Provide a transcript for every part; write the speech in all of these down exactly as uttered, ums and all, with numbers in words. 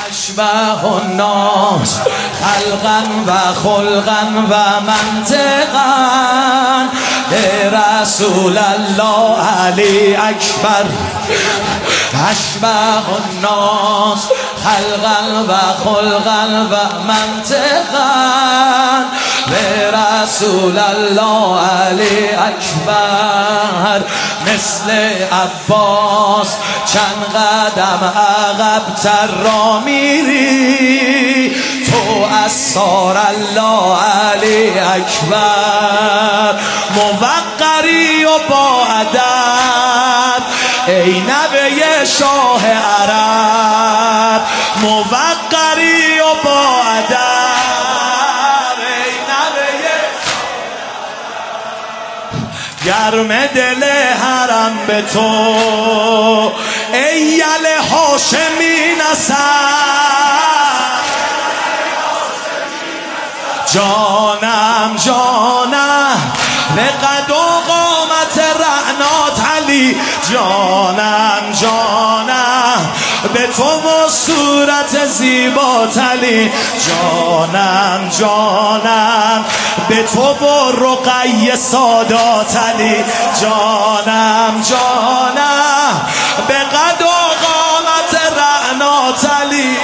اشبه الناس خلقا و خلقا و منطقا رسول الله علی اکبر. اشبه الناس خلقا و خلقا و منطقا رسول الله علی اکبر. مثل عباس چند قدم عقب‌تر را میری تو اسرار الله علی اکبر. موقری و با ادب ای نبی شاه عرب. موقری و با ادب ای نبی گرم دل حرم به تو ای یل هاشمی نسب. جانم جانم به قد و قامت رعنات علی. جانم جانم به تو و صورت زیبات علی. جانم جانم به تو و رقی سادات علی. جانم جانم به قد و قامت رعنات علی.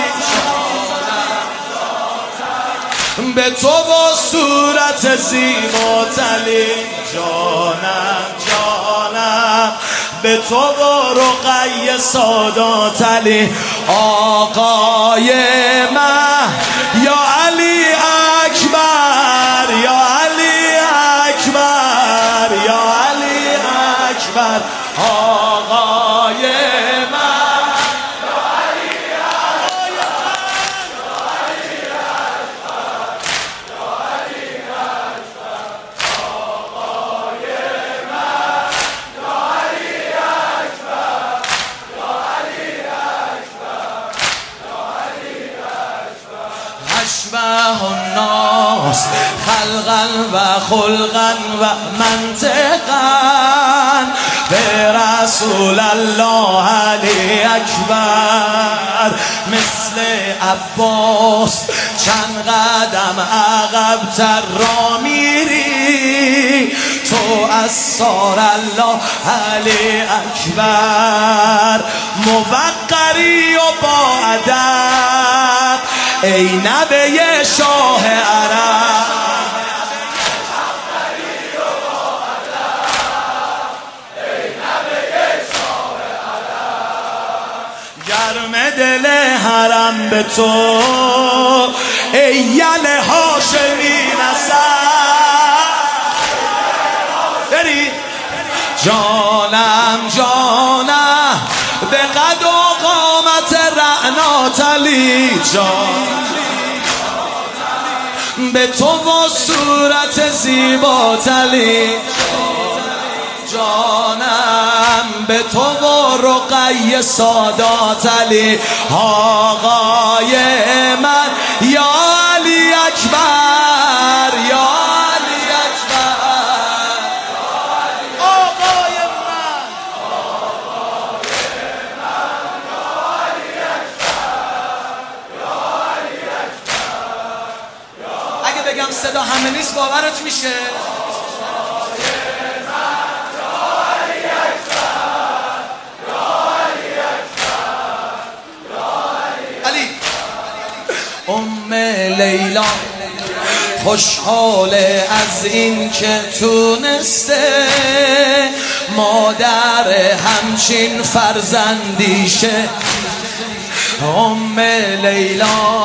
به تو و صورت زیبات علی. جانم جانم به تو و رقی سادات علی. آقای من یا علی اکبر یا علی اکبر یا علی اکبر. آقای من اشبه الناس خلقا و خلقا و منطقا به رسول الله علی اکبر. مثل عباس چند قدم عقب‌تر را میری تو اسرار الله علی اکبر. موقری و با ادب ای نبی شاه عرب. گرم دل حرم به تو ای یل هاشمی نسب. بری جانم جانم به قد و قامت رعنات علی. جان به تو و صورت زیبات علی. جانم به تو و رقی سادات علی. آقای من یا علی اکبر یا علی اکبر. آقای من اگه بگم صدا همه نیست باورت میشه؟ ام لیلا خوشحاله از این که تونسته مادر همچین فرزندیشه. ام لیلا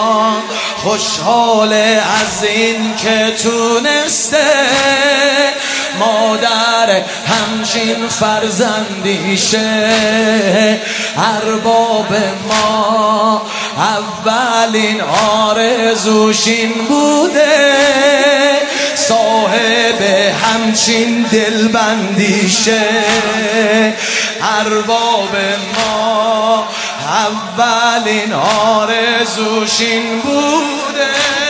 خوشحاله از این که تونسته مادر همچین فرزندیشه. ارباب ما اولین آرزوش این بوده صاحب همچین دلبندیشه. ارباب ما اولین آرزوش این بوده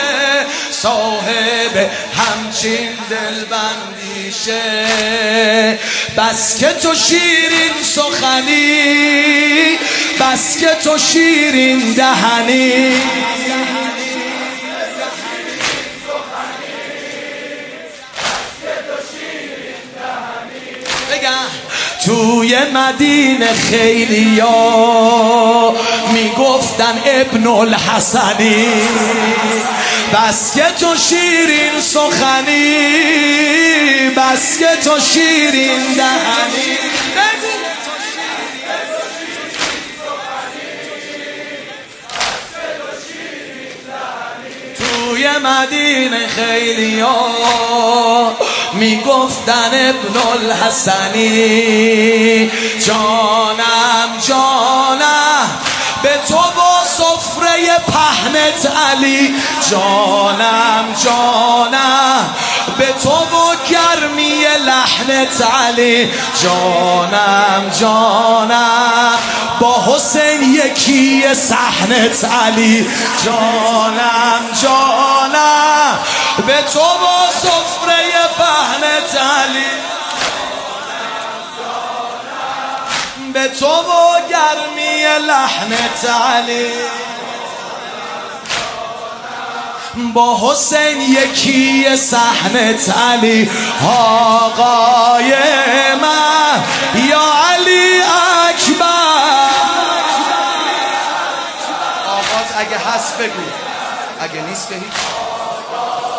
صاحب همچین دلبندیشه. بس که تو شیرین سخنی بس که تو شیرین دهنی. توی مدینه خیلیا میگفتن ابن الحسنی، بس که تو شیرین سخنی، بس که تو شیرین دهنی. توی مدینه خیلیا میگفتن ابن الحسنی. جانم جانم به تو با سفره پهنت علی، جانم جانم به تو با گرمی لحنت علی، جانم جانم با حسین یکی صحنت علی، جانم جانم به تو با سفره پهنت علی، به تو با گرمی لحنت علی، با حسین یکی صحنت علی. آقای من یا علی اکبر. آغاز اگه هست بگو، اگه نیست که هیچ.